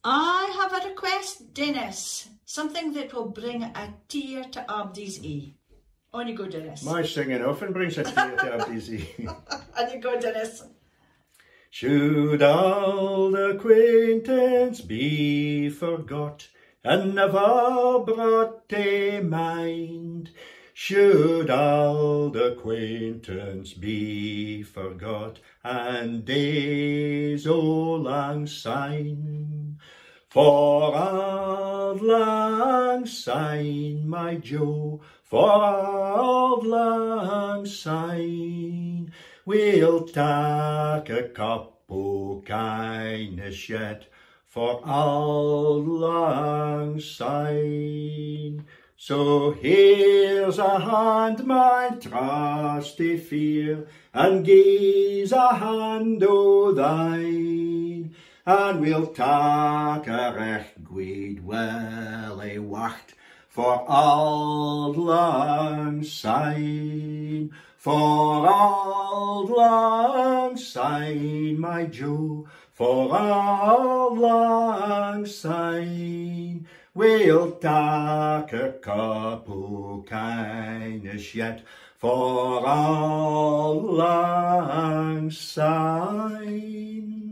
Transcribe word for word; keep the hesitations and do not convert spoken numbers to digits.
I have a request, Dennis. Something that will bring a tear to Abdi's eye. On you go, Dennis. My singing often brings a tear to Abdi's eye. On you go, Dennis. Should old acquaintance be forgot and never brought to mind? Should old acquaintance be forgot and days o' lang syne? For auld lang syne, my Joe, for auld lang syne, we'll tak a cup o' kindness yet for auld lang syne. So here's a hand, my trusty fear, and gie's a hand o' thine, and we'll tak a recht guid welly wacht for auld lang syne. For auld lang syne, my Joe, for auld lang syne, we'll tak a cup o' kindness yet for auld lang syne.